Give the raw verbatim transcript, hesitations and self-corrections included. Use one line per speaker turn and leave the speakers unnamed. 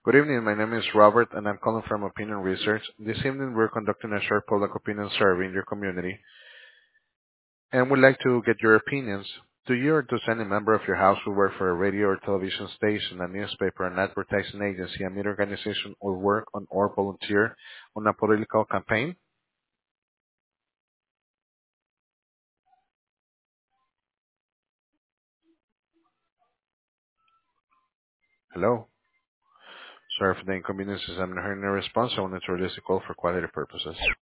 Good evening. My name is Robert, and I'm calling from Opinion Research. This evening, we're conducting a short public opinion survey in your community, and we'd like to get your opinions. Do you or does any member of your household work for a radio or television station, a newspaper, an advertising agency, a media organization, or work on or volunteer on a political campaign? Hello. Sorry for the inconveniences. I'm not hearing a response. I wanted to release the call for quality purposes.